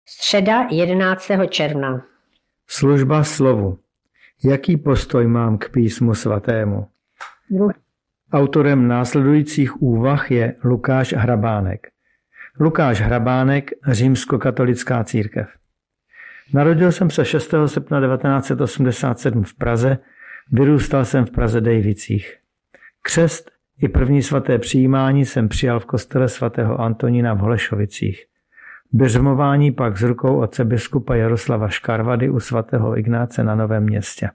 Středa 11. června. Služba slovu. Jaký postoj mám k písmu svatému? Autorem následujících úvah je Lukáš Hrabánek. Lukáš Hrabánek, římskokatolická církev. Narodil jsem se 6. srpna 1987 v Praze, vyrůstal jsem v Praze Dejvicích. Křest i první svaté přijímání jsem přijal v kostele svatého Antonína v Holešovicích. Běžmování pak z rukou otce biskupa Jaroslava Škarvady u svatého Ignáce na Novém Městě.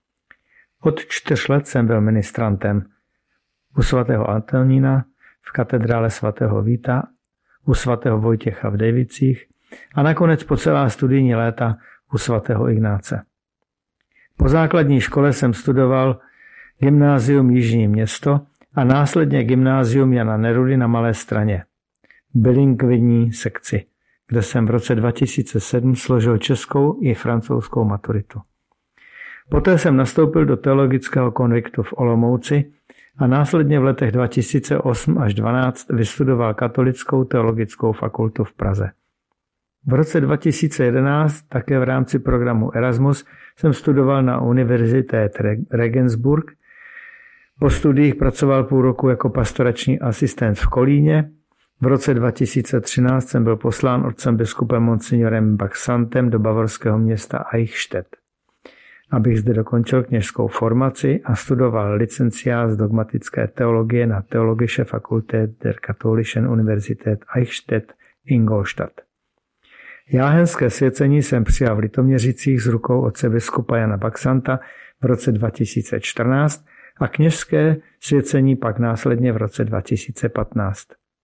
Od 4 let jsem byl ministrantem u svatého Antonína, v katedrále svatého Víta, u svatého Vojtěcha v Dejvicích a nakonec po celá studijní léta u svatého Ignáce. Po základní škole jsem studoval gymnázium Jižní Město a následně gymnázium Jana Nerudy na Malé Straně, bilingvní sekci, kde jsem v roce 2007 složil českou i francouzskou maturitu. Poté jsem nastoupil do teologického konviktu v Olomouci a následně v letech 2008 až 2012 vystudoval Katolickou teologickou fakultu v Praze. V roce 2011 také v rámci programu Erasmus jsem studoval na Univerzitě Regensburg. Po studiích pracoval půl roku jako pastorační asistent v Kolíně. V roce 2013 jsem byl poslán otcem biskupem monsignorem Baxantem do bavorského města Eichstätt, abych zde dokončil kněžskou formaci a studoval licenciát z dogmatické teologie na Theologische Fakultät der Katholischen Universität Eichstätt-Ingolstadt. Jáhenské svěcení jsem přijal v Litoměřicích z rukou otce biskupa Jana Baxanta v roce 2014 a kněžské svěcení pak následně v roce 2015.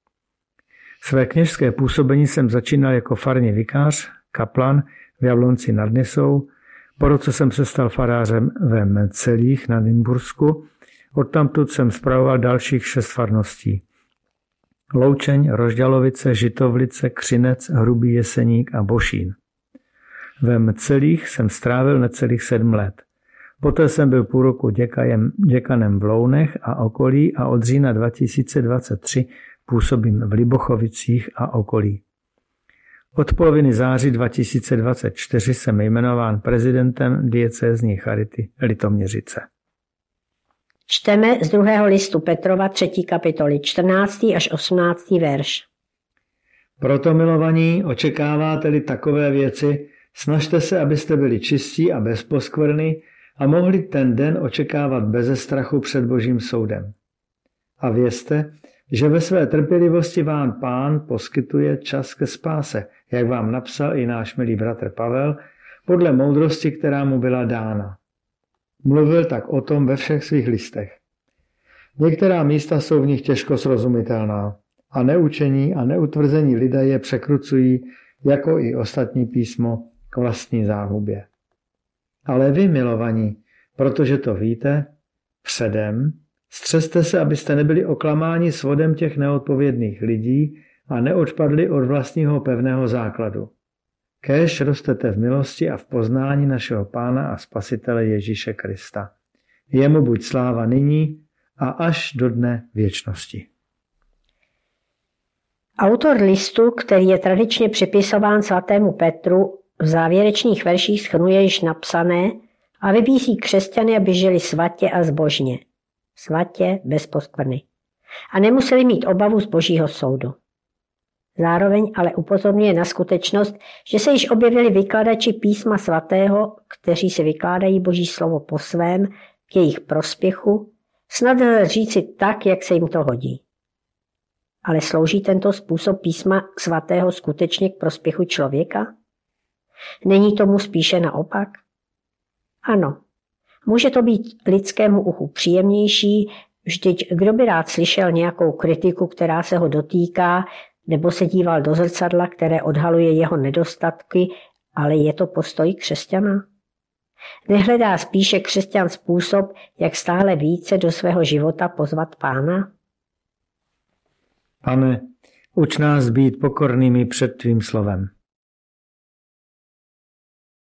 Své kněžské působení jsem začínal jako farní vikář, kaplan v Jablonci nad Nisou. Po roce jsem se stal farářem ve Metzelích na Nymbursku. Odtamtud jsem spravoval dalších 6 farností. Loučeň, Rožďalovice, Žitovlice, Křinec, Hrubý Jeseník a Bošín. Ve Metzelích jsem strávil necelých 7 let. Poté jsem byl půl roku děkanem v Lounech a okolí a od října 2023 působím v Libochovicích a okolí. Od poloviny září 2024 jsem jmenován prezidentem diecézní charity Litoměřice. Čteme z 2. listu Petrova 3. kapitoly 14. až 18. verš. Proto, milovaní, očekáváte-li takové věci, snažte se, abyste byli čistí a bez poskvrny a mohli ten den očekávat beze strachu před Božím soudem. A vězte, že ve své trpělivosti vám Pán poskytuje čas ke spáse, jak vám napsal i náš milý bratr Pavel, podle moudrosti, která mu byla dána. Mluvil tak o tom ve všech svých listech. Některá místa jsou v nich těžko srozumitelná a neučení a neutvrzení lidé je překrucují, jako i ostatní písmo, k vlastní záhubě. Ale vy, milovaní, protože to víte, předem, střeste se, abyste nebyli oklamáni svodem těch neodpovědných lidí a neodpadli od vlastního pevného základu. Kéž rostete v milosti a v poznání našeho Pána a Spasitele Ježíše Krista. Jemu buď sláva nyní a až do dne věčnosti. Autor listu, který je tradičně připisován svatému Petru, v závěrečných verších shrnuje již napsané a vybízí křesťany, aby žili svatě a zbožně. Svatě bez poskvrny. A nemuseli mít obavu z Božího soudu. Zároveň ale upozorňuje na skutečnost, že se již objevili vykladači písma svatého, kteří si vykládají Boží slovo po svém, k jejich prospěchu, snad říci tak, jak se jim to hodí. Ale slouží tento způsob písma svatého skutečně k prospěchu člověka? Není tomu spíše naopak? Ano, může to být lidskému uchu příjemnější, vždyť kdo by rád slyšel nějakou kritiku, která se ho dotýká, nebo se díval do zrcadla, které odhaluje jeho nedostatky, ale je to postoj křesťana? Nehledá spíše křesťan způsob, jak stále více do svého života pozvat Pána? Pane, uč nás být pokornými před tvým slovem.